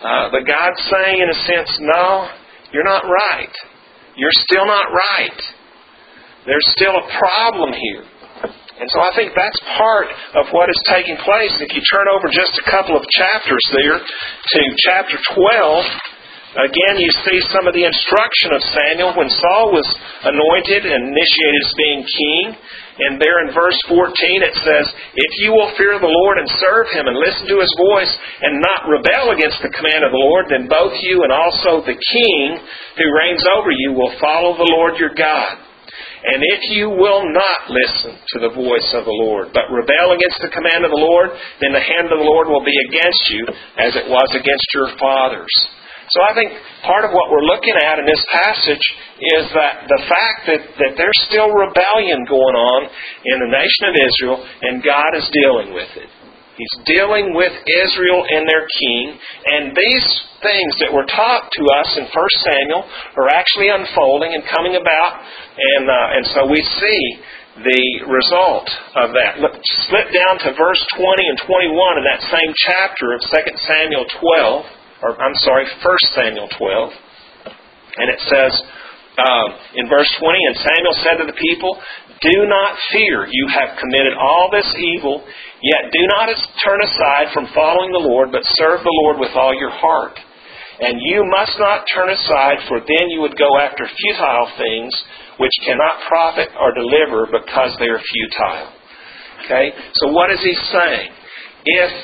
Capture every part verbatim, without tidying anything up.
Uh, but God's saying, in a sense, no, you're not right. You're still not right. There's still a problem here. And so I think that's part of what is taking place. If you turn over just a couple of chapters there to chapter twelve, again you see some of the instruction of Samuel when Saul was anointed and initiated as being king. And there in verse fourteen it says, "If you will fear the Lord and serve Him and listen to His voice and not rebel against the command of the Lord, then both you and also the king who reigns over you will follow the Lord your God. And if you will not listen to the voice of the Lord, but rebel against the command of the Lord, then the hand of the Lord will be against you as it was against your fathers." So I think part of what we're looking at in this passage is that the fact that, that there's still rebellion going on in the nation of Israel, and God is dealing with it. He's dealing with Israel and their king, and these things that were taught to us in First Samuel are actually unfolding and coming about, and uh, and so we see the result of that. Look, slip down to verse twenty and twenty-one in that same chapter of Second Samuel twelve, or I'm sorry, First Samuel twelve, and it says um, in verse twenty, "And Samuel said to the people, 'Do not fear, you have committed all this evil, yet do not turn aside from following the Lord, but serve the Lord with all your heart. And you must not turn aside, for then you would go after futile things which cannot profit or deliver because they are futile.'" Okay? So what is he saying? If,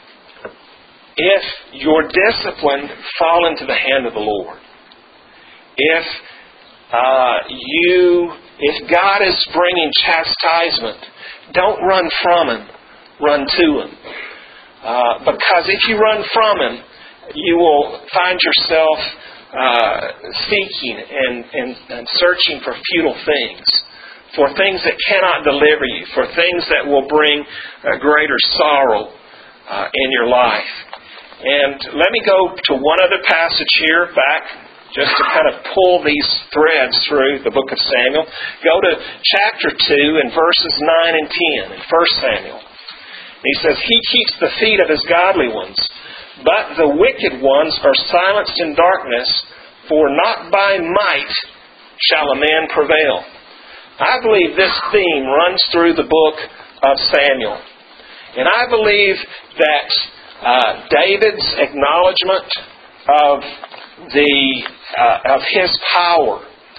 if your discipline fall into the hand of the Lord, if uh, you, if God is bringing chastisement, don't run from Him. Run to Him. Uh, because if you run from Him, you will find yourself uh, seeking and, and, and searching for futile things, for things that cannot deliver you, for things that will bring uh, greater sorrow uh, in your life. And let me go to one other passage here back, just to kind of pull these threads through the book of Samuel. Go to chapter two and verses nine and ten in First Samuel. He says, "He keeps the feet of His godly ones, but the wicked ones are silenced in darkness, for not by might shall a man prevail." I believe this theme runs through the book of Samuel. And I believe that uh, David's acknowledgement of the uh, of his power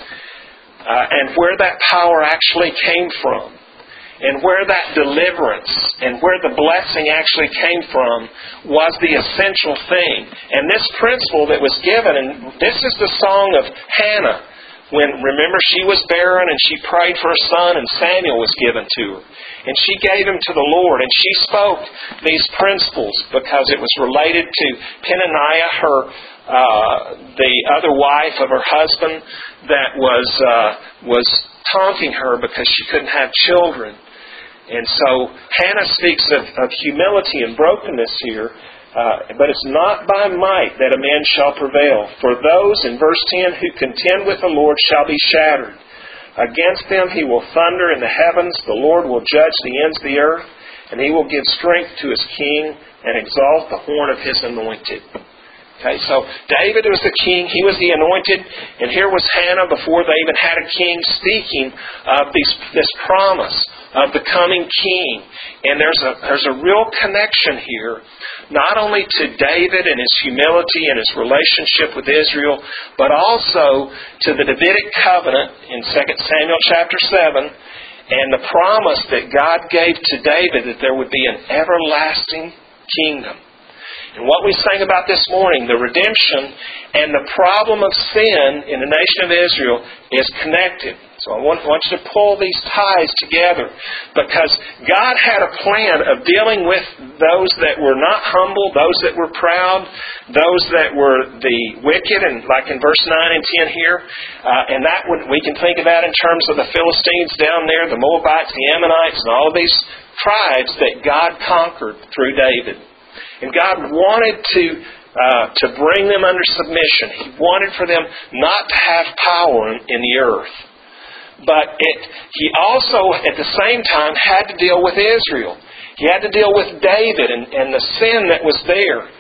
uh, and where that power actually came from, and where that deliverance and where the blessing actually came from was the essential thing. And this principle that was given, and this is the song of Hannah, when, remember, she was barren and she prayed for a son and Samuel was given to her. And she gave him to the Lord, and she spoke these principles because it was related to Peninnah, her uh, the other wife of her husband that was uh, was taunting her because she couldn't have children. And so Hannah speaks of, of humility and brokenness here, uh, but it's not by might that a man shall prevail. For those, in verse ten, who contend with the Lord shall be shattered. Against them He will thunder in the heavens, the Lord will judge the ends of the earth, and He will give strength to His king and exalt the horn of His anointed. Okay, so David was the king, he was the anointed, and here was Hannah before they even had a king speaking of these, this promise of the coming king. And there's a there's a real connection here, not only to David and his humility and his relationship with Israel, but also to the Davidic covenant in Second Samuel chapter seven, and the promise that God gave to David that there would be an everlasting kingdom. And what we sang about this morning, the redemption and the problem of sin in the nation of Israel is connected. So I want, want you to pull these ties together, because God had a plan of dealing with those that were not humble, those that were proud, those that were the wicked, and like in verse nine and ten here, uh, and that would, we can think of that in terms of the Philistines down there, the Moabites, the Ammonites, and all of these tribes that God conquered through David. And God wanted to uh, to bring them under submission. He wanted for them not to have power in, in the earth. But it, He also, at the same time, had to deal with Israel. He had to deal with David and, and the sin that was there.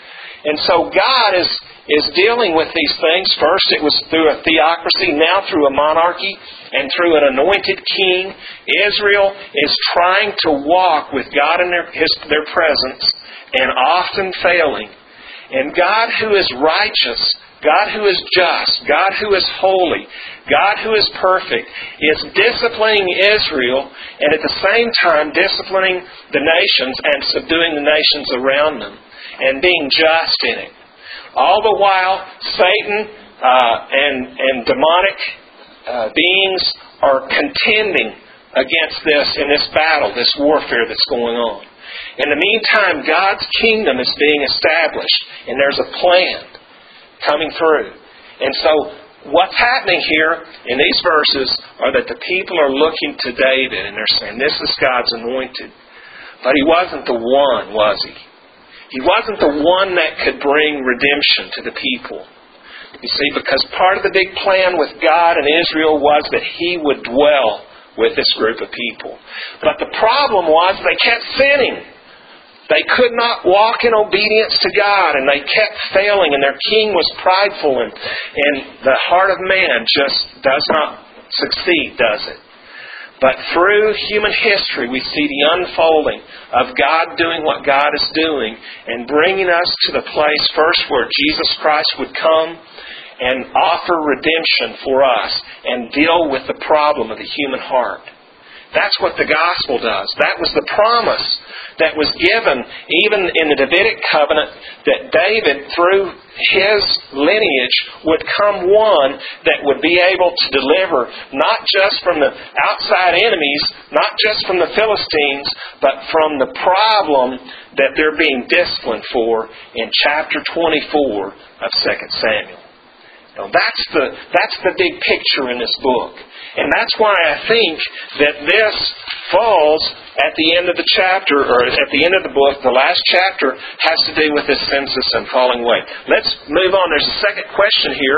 And so God is, is dealing with these things. First it was through a theocracy, now through a monarchy, and through an anointed king. Israel is trying to walk with God in their, his, their presence, and often failing. And God who is righteous, God who is just, God who is holy, God who is perfect, is disciplining Israel and at the same time disciplining the nations and subduing the nations around them and being just in it. All the while, Satan uh, and, and demonic uh, beings are contending against this in this battle, this warfare that's going on. In the meantime, God's kingdom is being established, and there's a plan coming through. And so what's happening here in these verses are that the people are looking to David and they're saying, this is God's anointed. But he wasn't the one, was he? He wasn't the one that could bring redemption to the people. You see, because part of the big plan with God and Israel was that he would dwell with this group of people. But the problem was they kept sinning. They could not walk in obedience to God, and they kept failing, and their king was prideful, and, and the heart of man just does not succeed, does it? But through human history, we see the unfolding of God doing what God is doing and bringing us to the place first where Jesus Christ would come and offer redemption for us and deal with the problem of the human heart. That's what the gospel does. That was the promise that was given even in the Davidic covenant, that David, through his lineage, would come one that would be able to deliver not just from the outside enemies, not just from the Philistines, but from the problem that they're being disciplined for in chapter twenty-four of Second Samuel. Now, that's the that's the big picture in this book. And that's why I think that this falls at the end of the chapter, or at the end of the book. The last chapter has to do with this census and falling away. Let's move on. There's a second question here.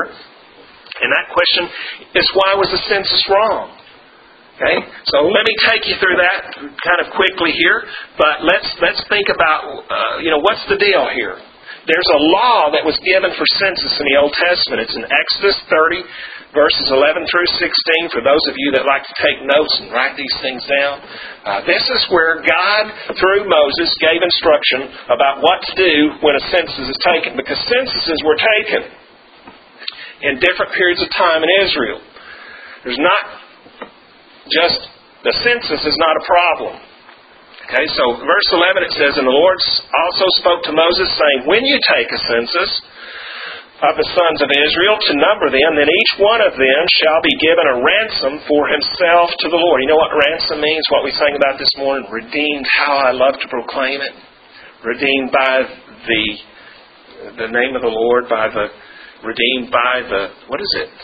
And that question is, why was the census wrong? Okay? So let me take you through that kind of quickly here. But let's let's think about, uh, you know, what's the deal here? There's a law that was given for census in the Old Testament. It's in Exodus thirty, verses eleven through sixteen, for those of you that like to take notes and write these things down. Uh, this is where God, through Moses, gave instruction about what to do when a census is taken. Because censuses were taken in different periods of time in Israel. There's not just, the census is not a problem. Okay, so verse eleven it says, "And the Lord also spoke to Moses, saying, When you take a census of the sons of Israel to number them, then each one of them shall be given a ransom for himself to the Lord." You know what ransom means? What we sang about this morning? Redeemed. How I love to proclaim it. Redeemed by the the name of the Lord, by the redeemed by the, what is it?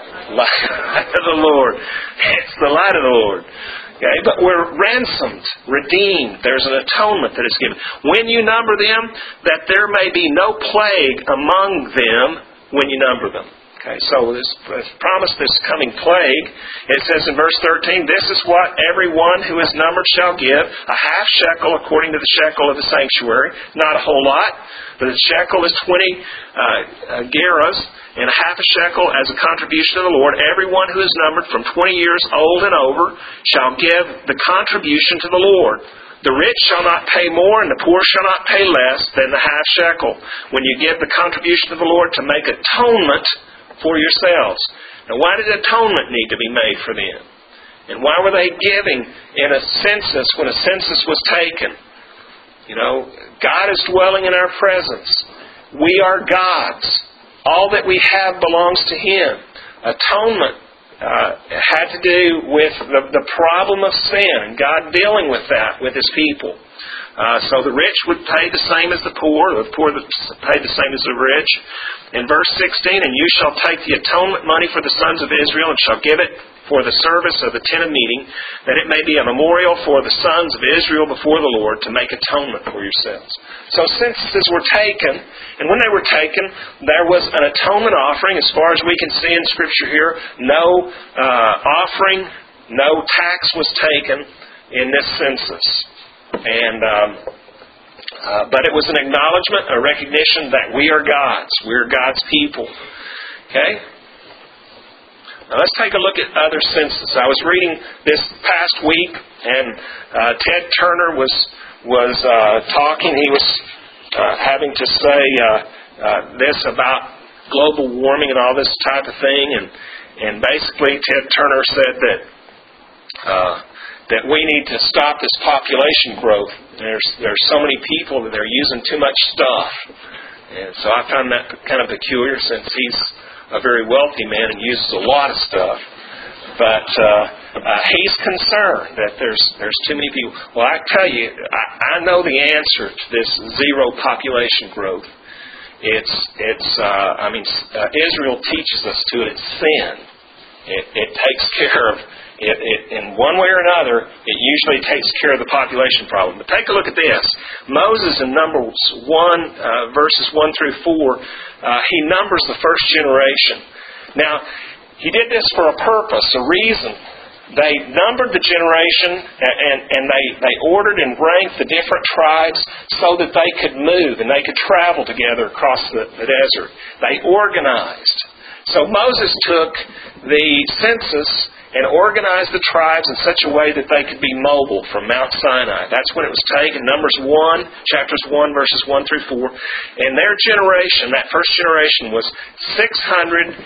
Light of the Lord. It's the light of the Lord. Okay, but we're ransomed, redeemed. There's an atonement that is given. When you number them, that there may be no plague among them when you number them. Okay, so this, this promise, this coming plague, it says in verse thirteen, "This is what every one who is numbered shall give, a half shekel according to the shekel of the sanctuary." Not a whole lot, but the shekel is twenty uh, uh, gerahs, and a half a shekel as a contribution to the Lord. Everyone who is numbered from twenty years old and over shall give the contribution to the Lord. The rich shall not pay more, and the poor shall not pay less than the half shekel, when you give the contribution to the Lord to make atonement for yourselves. Now, why did atonement need to be made for them? And why were they giving in a census when a census was taken? You know, God is dwelling in our presence. We are God's. All that we have belongs to Him. Atonement uh, had to do with the, the problem of sin, and God dealing with that with His people. Uh, so the rich would pay the same as the poor, the poor would pay the same as the rich. In verse sixteen, "And you shall take the atonement money for the sons of Israel, and shall give it for the service of the tent of meeting, that it may be a memorial for the sons of Israel before the Lord, to make atonement for yourselves." So censuses were taken, and when they were taken, there was an atonement offering. As far as we can see in Scripture here, no uh, offering, no tax was taken in this census. And um, Uh, but it was an acknowledgement, a recognition that we are God's. We are God's people. Okay? Now let's take a look at other censuses. I was reading this past week, and uh, Ted Turner was was uh, talking. He was uh, having to say uh, uh, this about global warming and all this type of thing, and and basically Ted Turner said that uh, that we need to stop this population growth. There's there's so many people that they're using too much stuff, and so I found that kind of peculiar since he's a very wealthy man and uses a lot of stuff. But uh, uh, he's concerned that there's there's too many people. Well, I tell you, I, I know the answer to this zero population growth. It's it's. Uh, I mean, uh, Israel teaches us to it. It's sin. It, it takes care of it, it in one way or another. It usually takes care of the population problem. But take a look at this. Moses in Numbers one uh, verses one through four. Uh, he numbers the first generation. Now, he did this for a purpose, a reason. They numbered the generation, and, and they, they ordered and ranked the different tribes so that they could move and they could travel together across the, the desert. They organized. So Moses took the census and organized the tribes in such a way that they could be mobile from Mount Sinai. That's when it was taken. Numbers one, chapters one, verses one through four. And their generation, that first generation, was six hundred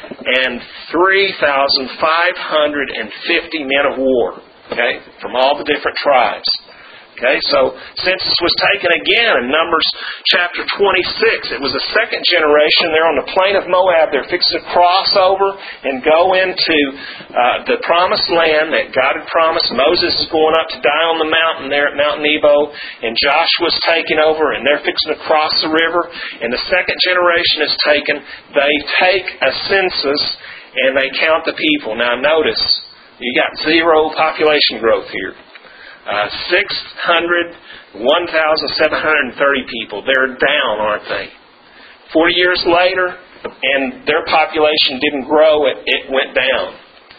three thousand five hundred fifty men of war, okay, from all the different tribes. Okay, so census was taken again in Numbers chapter twenty-six. It was the second generation. They're on the plain of Moab. They're fixing to cross over and go into uh, the promised land that God had promised. Moses is going up to die on the mountain there at Mount Nebo, and Joshua's taking over, and they're fixing to cross the river. And the second generation is taken. They take a census, and they count the people. Now notice, you got zero population growth here. Uh, six hundred, one thousand seven hundred thirty people. They're down, aren't they? Forty years later, and their population didn't grow, it, it went down.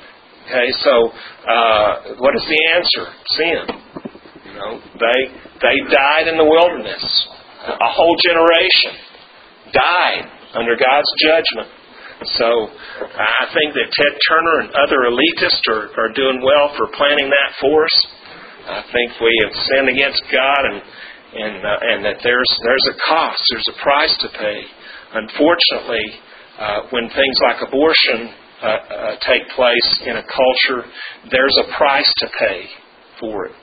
Okay, so uh, what is the answer? Sin. You know, they they died in the wilderness. A whole generation died under God's judgment. So I think that Ted Turner and other elitists are, are doing well for planning that for us. I think we have sinned against God, and and uh, and that there's there's a cost, there's a price to pay. Unfortunately, uh, when things like abortion uh, uh, take place in a culture, there's a price to pay for it.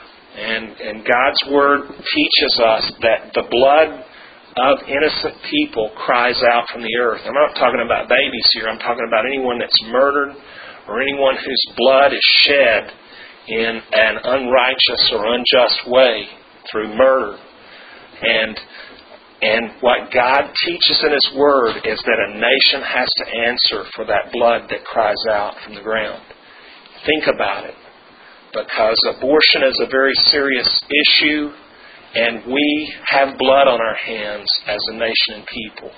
And and God's Word teaches us that the blood of innocent people cries out from the earth. I'm not talking about babies here. I'm talking about anyone that's murdered or anyone whose blood is shed in an unrighteous or unjust way through murder. And and what God teaches in His Word is that a nation has to answer for that blood that cries out from the ground. Think about it. Because abortion is a very serious issue, and we have blood on our hands as a nation and people.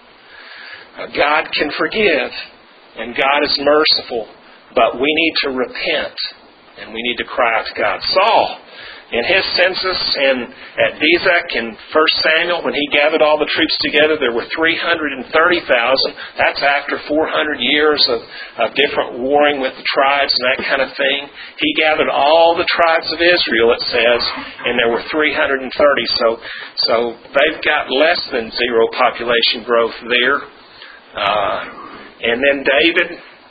Uh, God can forgive, and God is merciful, but we need to repent. And we need to cry out to God. Saul, in his census in, at Bezek in First Samuel, when he gathered all the troops together, there were three hundred thirty thousand. That's after four hundred years of, of different warring with the tribes and that kind of thing. He gathered all the tribes of Israel, it says, and there were three hundred thirty. So, so they've got less than zero population growth there. Uh, and then David...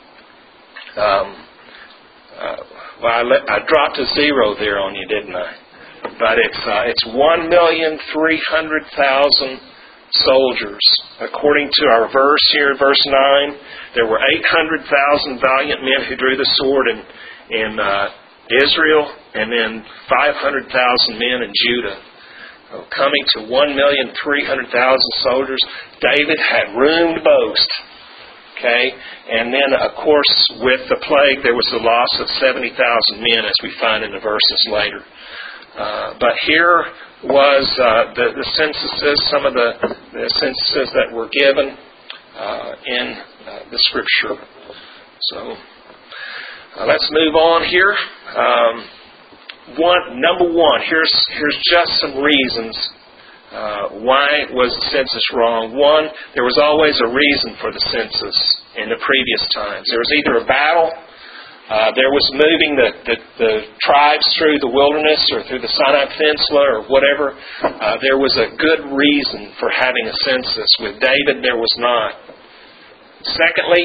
Um, uh, Well, I, let, I dropped a zero there on you, didn't I? But it's uh, it's one million three hundred thousand soldiers. According to our verse here, verse nine, there were eight hundred thousand valiant men who drew the sword in in uh, Israel, and then five hundred thousand men in Judah. So coming to one million three hundred thousand soldiers, David had room to boast. Okay, and then, of course, with the plague, there was the loss of seventy thousand men, as we find in the verses later. Uh, but here was uh, the, the censuses, some of the, the censuses that were given uh, in uh, the Scripture. So uh, let's move on here. Um, one, number one, here's here's just some reasons Uh, why was the census wrong? One, there was always a reason for the census in the previous times. There was either a battle, uh, there was moving the, the, the tribes through the wilderness or through the Sinai Peninsula or whatever. Uh, there was a good reason for having a census. With David, there was not. Secondly,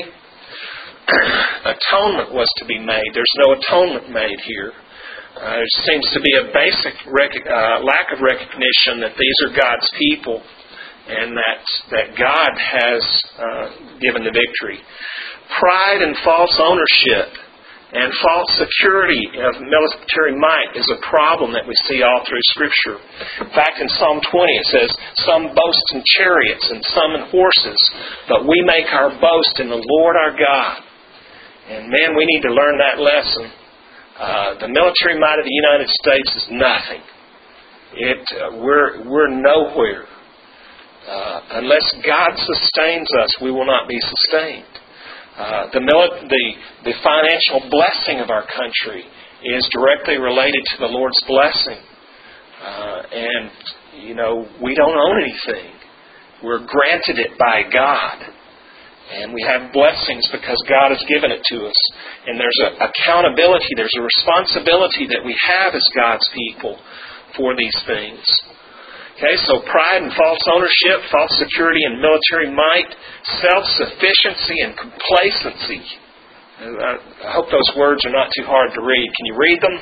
atonement was to be made. There's no atonement made here. Uh, there seems to be a basic rec- uh, lack of recognition that these are God's people and that that God has uh, given the victory. Pride and false ownership and false security of military might is a problem that we see all through Scripture. In fact, in Psalm twenty it says, "Some boast in chariots and some in horses, but we make our boast in the Lord our God." And man, we need to learn that lesson. Uh, the military might of the United States is nothing. It uh, we're we're nowhere. Uh, unless God sustains us, we will not be sustained. Uh, the, mili- the the financial blessing of our country is directly related to the Lord's blessing. Uh, and you know, we don't own anything. We're granted it by God. And we have blessings because God has given it to us. And there's an accountability, there's a responsibility that we have as God's people for these things. Okay, so pride and false ownership, false security and military might, self-sufficiency and complacency. I hope those words are not too hard to read. Can you read them?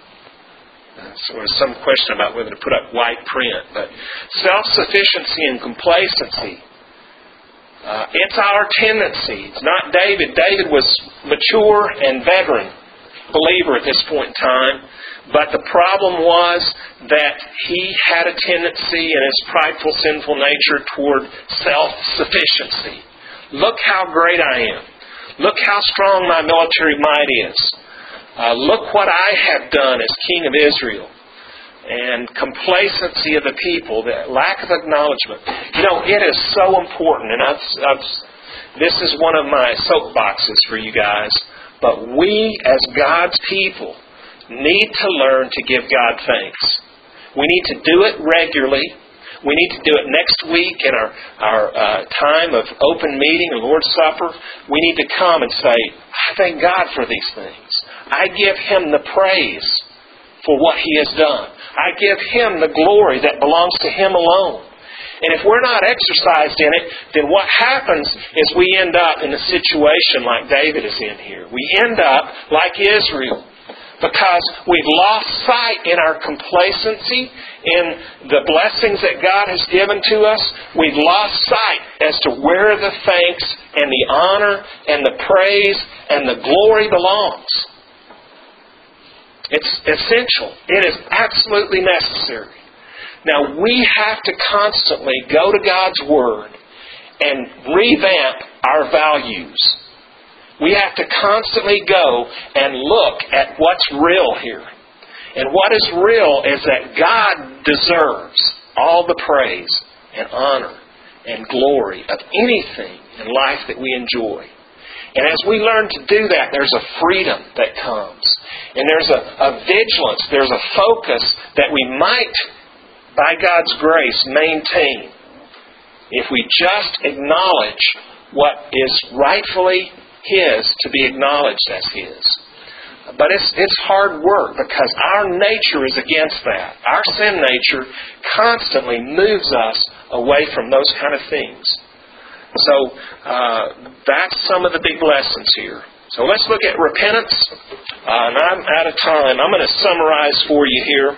So there was some question about whether to put up white print. But self-sufficiency and complacency. Uh, it's our tendency. It's not David. David was mature and veteran believer at this point in time. But the problem was that he had a tendency in his prideful, sinful nature toward self-sufficiency. Look how great I am. Look how strong my military might is. Uh, look what I have done as king of Israel. And complacency of the people, the lack of acknowledgement. You know, it is so important, and I've, I've, this is one of my soapboxes for you guys, but we as God's people need to learn to give God thanks. We need to do it regularly. We need to do it next week in our, our uh, time of open meeting and Lord's Supper. We need to come and say, I thank God for these things. I give Him the praise for what He has done. I give Him the glory that belongs to Him alone. And if we're not exercised in it, then what happens is we end up in a situation like David is in here. We end up like Israel. Because we've lost sight in our complacency in the blessings that God has given to us. We've lost sight as to where the thanks and the honor and the praise and the glory belongs. It's essential. It is absolutely necessary. Now, we have to constantly go to God's Word and revamp our values. We have to constantly go and look at what's real here. And what is real is that God deserves all the praise and honor and glory of anything in life that we enjoy. And as we learn to do that, there's a freedom that comes. And there's a, a vigilance, there's a focus that we might, by God's grace, maintain if we just acknowledge what is rightfully His to be acknowledged as His. But it's it's hard work because our nature is against that. Our sin nature constantly moves us away from those kind of things. So uh, that's some of the big lessons here. So let's look at repentance. Uh, and I'm out of time. I'm going to summarize for you here.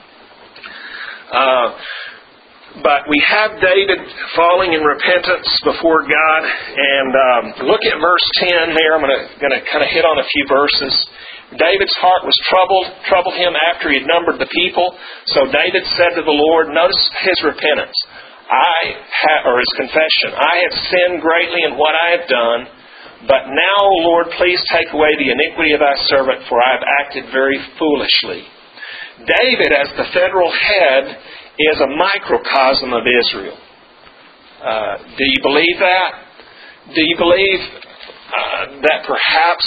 Uh, But we have David falling in repentance before God. And um, look at verse ten there. I'm going to, going to kind of hit on a few verses. David's heart was troubled, troubled him after he had numbered the people. So David said to the Lord, notice his repentance, I ha- or his confession, I have sinned greatly in what I have done. But now, O Lord, please take away the iniquity of thy servant, for I have acted very foolishly. David, as the federal head, is a microcosm of Israel. Uh, do you believe that? Do you believe uh, that perhaps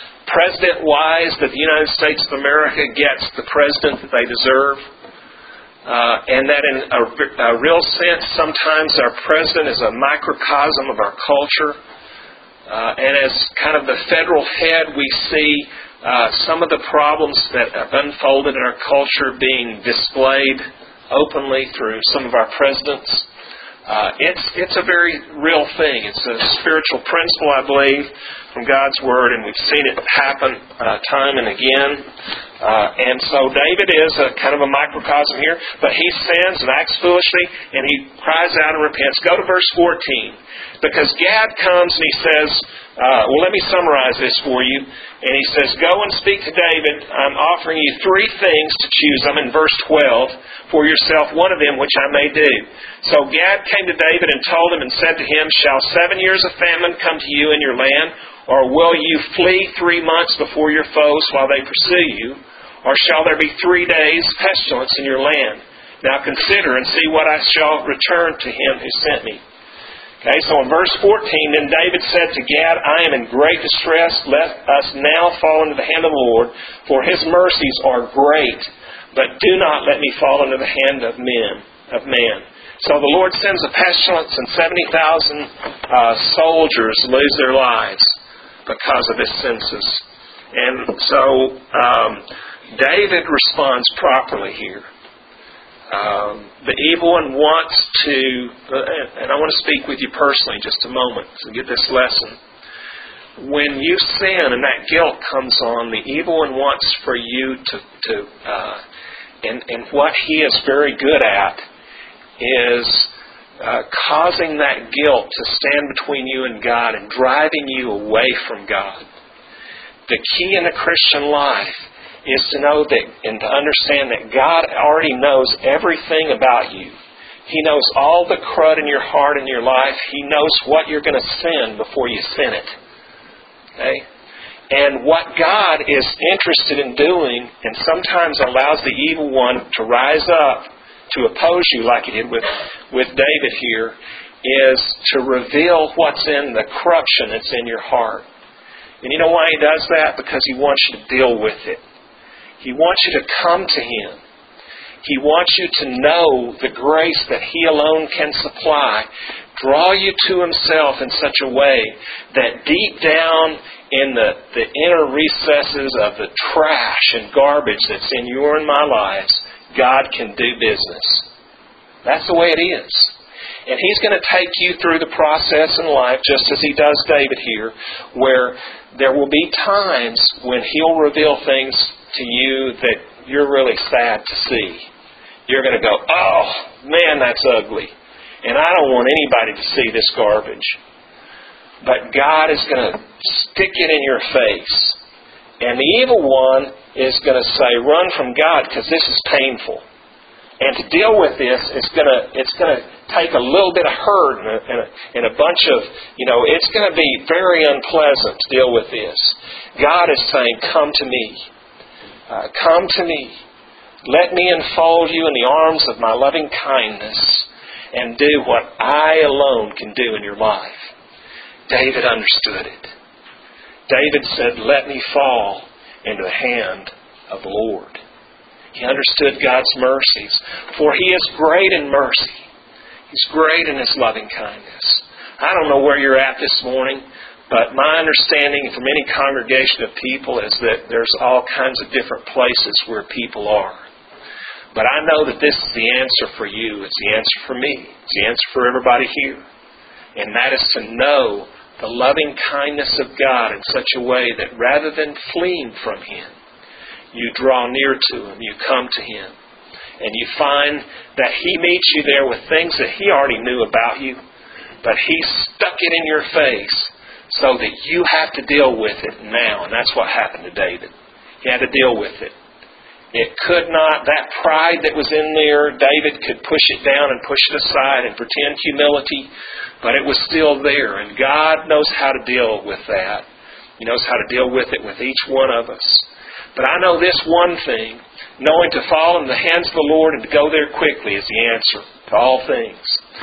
president-wise that the United States of America gets the president that they deserve? Uh, and that in a, a real sense, sometimes our president is a microcosm of our culture. Uh, and as kind of the federal head, we see uh, some of the problems that have unfolded in our culture being displayed openly through some of our presidents. Uh, it's it's a very real thing. It's a spiritual principle, I believe, from God's Word, and we've seen it happen uh, time and again. Uh, and so David is a kind of a microcosm here, but he sins and acts foolishly, and he cries out and repents. Go to verse fourteen, because Gad comes and he says, uh, well, let me summarize this for you. And he says, go and speak to David. I'm offering you three things to choose. I'm in verse twelve. For yourself one of them which I may do. So Gad came to David and told him and said to him, shall seven years of famine come to you in your land? Or will you flee three months before your foes while they pursue you? Or shall there be three days pestilence in your land? Now consider and see what I shall return to him who sent me. Okay, so in verse fourteen, then David said to Gad, I am in great distress. Let us now fall into the hand of the Lord, for his mercies are great. But do not let me fall into the hand of men, of man. So the Lord sends a pestilence, and seventy thousand uh, soldiers lose their lives because of this census. And so um, David responds properly here. Um, the evil one wants to, uh, and I want to speak with you personally just a moment to get this lesson. When you sin and that guilt comes on, the evil one wants for you to, to uh, and, and what he is very good at is uh, causing that guilt to stand between you and God and driving you away from God. The key in the Christian life is to know that and to understand that God already knows everything about you. He knows all the crud in your heart and your life. He knows what you're going to sin before you sin it. Okay? And what God is interested in doing, and sometimes allows the evil one to rise up to oppose you like he did with, with David here, is to reveal what's in the corruption that's in your heart. And you know why he does that? Because he wants you to deal with it. He wants you to come to him. He wants you to know the grace that he alone can supply. Draw you to himself in such a way that deep down in the, the inner recesses of the trash and garbage that's in your and my lives, God can do business. That's the way it is. And he's going to take you through the process in life, just as he does David here, where there will be times when he'll reveal things to you that you're really sad to see. You're going to go, oh, man, that's ugly. And I don't want anybody to see this garbage. But God is going to stick it in your face. And the evil one is going to say, run from God because this is painful. And to deal with this, it's going to it's going to take a little bit of hurt and a, and, a, and a bunch of, you know, it's going to be very unpleasant to deal with this. God is saying, come to me. Uh, come to me. Let me enfold you in the arms of my loving kindness and do what I alone can do in your life. David understood it. David said, let me fall into the hand of the Lord. He understood God's mercies, for he is great in mercy. He's great in his loving kindness. I don't know where you're at this morning, but my understanding from any congregation of people is that there's all kinds of different places where people are. But I know that this is the answer for you. It's the answer for me. It's the answer for everybody here. And that is to know the loving kindness of God in such a way that rather than fleeing from him, you draw near to him, you come to him, and you find that he meets you there with things that he already knew about you, but he stuck it in your face so that you have to deal with it now. And that's what happened to David. He had to deal with it. It could not, that pride that was in there, David could push it down and push it aside and pretend humility, but it was still there. And God knows how to deal with that. He knows how to deal with it with each one of us. But I know this one thing, knowing to fall in the hands of the Lord and to go there quickly is the answer to all things.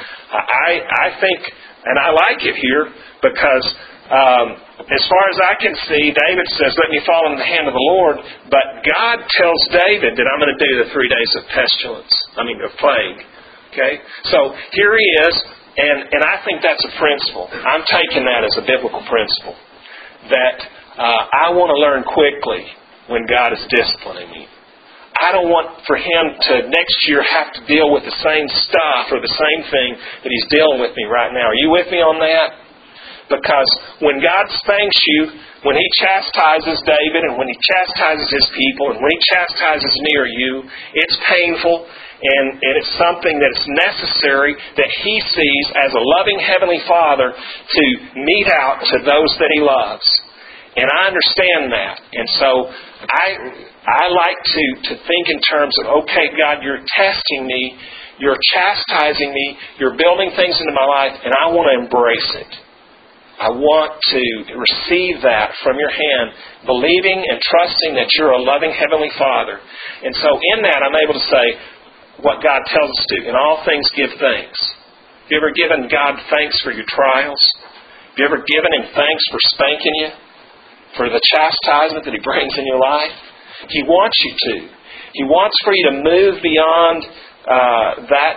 I, I think, and I like it here, because um, as far as I can see, David says, let me fall in the hand of the Lord, but God tells David that I'm going to do the three days of pestilence. I mean, of plague. Okay? So here he is, and, and I think that's a principle. I'm taking that as a biblical principle. That uh, I want to learn quickly when God is disciplining me. I don't want for Him to next year have to deal with the same stuff or the same thing that He's dealing with me right now. Are you with me on that? Because when God spanks you, when He chastises David and when He chastises His people and when He chastises near you, it's painful and, and it's something that is necessary that He sees as a loving Heavenly Father to mete out to those that He loves. And I understand that. And so I I like to, to think in terms of, okay, God, you're testing me, you're chastising me, you're building things into my life, and I want to embrace it. I want to receive that from your hand, believing and trusting that you're a loving Heavenly Father. And so in that, I'm able to say what God tells us to. In all things, give thanks. Have you ever given God thanks for your trials? Have you ever given Him thanks for spanking you? For the chastisement that He brings in your life? He wants you to. He wants for you to move beyond uh, that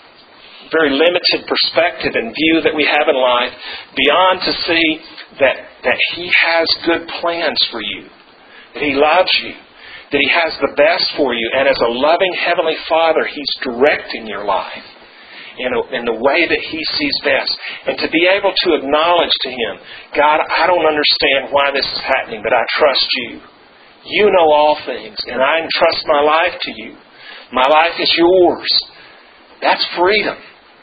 very limited perspective and view that we have in life, beyond to see that, that He has good plans for you, that He loves you, that He has the best for you, and as a loving Heavenly Father, He's directing your life in, a, in the way that He sees best. And to be able to acknowledge to Him, God, I don't understand why this is happening, but I trust You. You know all things, and I entrust my life to You. My life is Yours. That's freedom.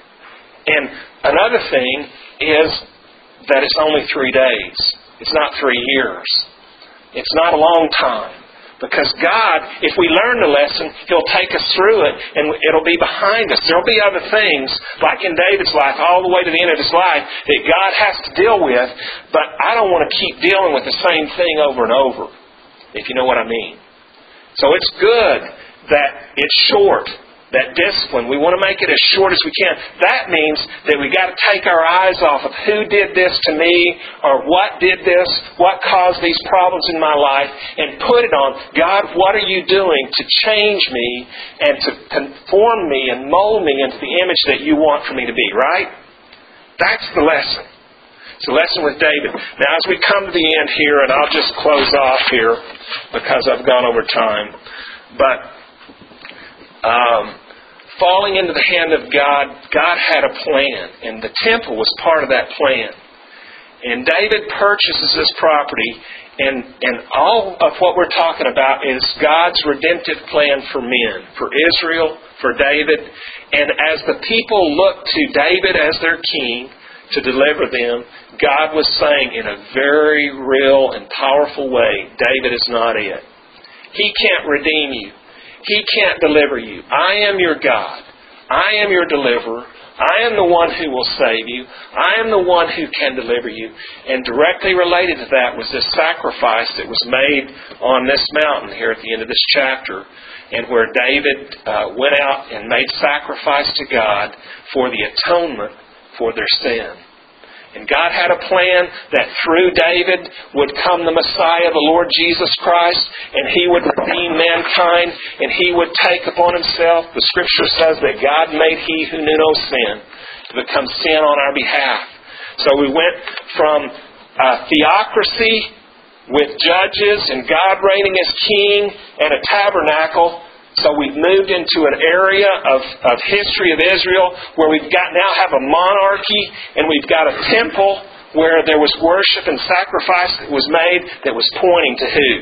And another thing is that it's only three days. It's not three years. It's not a long time. Because God, if we learn the lesson, He'll take us through it and it'll be behind us. There'll be other things, like in David's life, all the way to the end of his life, that God has to deal with, but I don't want to keep dealing with the same thing over and over, if you know what I mean. So it's good that it's short, that discipline. We want to make it as short as we can. That means that we got to take our eyes off of who did this to me, or what did this, what caused these problems in my life, and put it on, God, what are You doing to change me and to conform me and mold me into the image that You want for me to be, right? That's the lesson. It's a lesson with David. Now, as we come to the end here, and I'll just close off here because I've gone over time, but um, falling into the hand of God, God had a plan, and the temple was part of that plan. And David purchases this property, and, and all of what we're talking about is God's redemptive plan for men, for Israel, for David. And as the people looked to David as their king to deliver them, God was saying in a very real and powerful way, David is not it. He can't redeem you. He can't deliver you. I am your God. I am your deliverer. I am the one who will save you. I am the one who can deliver you. And directly related to that was this sacrifice that was made on this mountain here at the end of this chapter, and where David uh, went out and made sacrifice to God for the atonement for their sin. And God had a plan that through David would come the Messiah, the Lord Jesus Christ, and He would redeem mankind, and He would take upon Himself, the Scripture says that God made He who knew no sin to become sin on our behalf. So we went from uh, theocracy with judges and God reigning as king and a tabernacle. So we've moved into an area of, of history of Israel where we've got now have a monarchy, and we've got a temple where there was worship and sacrifice that was made that was pointing to who?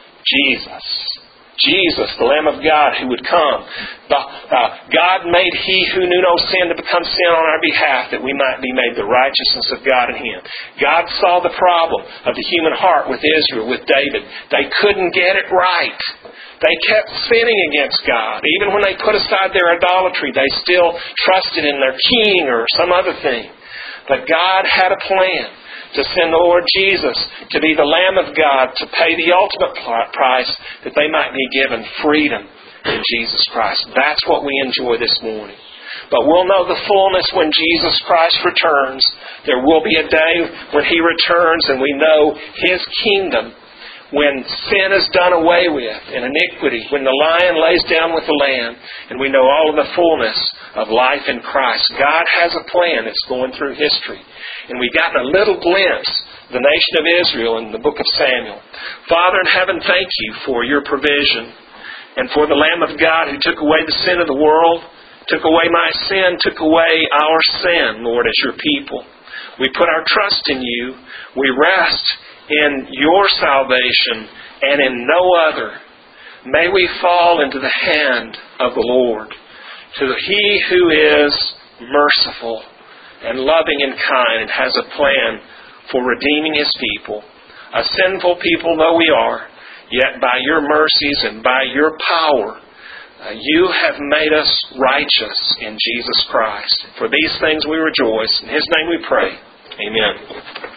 Jesus. Jesus, the Lamb of God who would come. The, uh, God made He who knew no sin to become sin on our behalf, that we might be made the righteousness of God in Him. God saw the problem of the human heart with Israel, with David. They couldn't get it right. They kept sinning against God. Even when they put aside their idolatry, they still trusted in their king or some other thing. But God had a plan to send the Lord Jesus to be the Lamb of God, to pay the ultimate price that they might be given freedom in Jesus Christ. That's what we enjoy this morning. But we'll know the fullness when Jesus Christ returns. There will be a day when He returns and we know His kingdom when sin is done away with and iniquity, when the lion lays down with the lamb, and we know all of the fullness of life in Christ. God has a plan that's going through history. And we've gotten a little glimpse of the nation of Israel in the book of Samuel. Father in heaven, thank you for your provision and for the Lamb of God who took away the sin of the world, took away my sin, took away our sin, Lord, as your people. We put our trust in you. We rest in your salvation and in no other. May we fall into the hand of the Lord, to He who is merciful and loving and kind and has a plan for redeeming His people. A sinful people though we are, yet by your mercies and by your power, uh, you have made us righteous in Jesus Christ. For these things we rejoice. In His name we pray. Amen.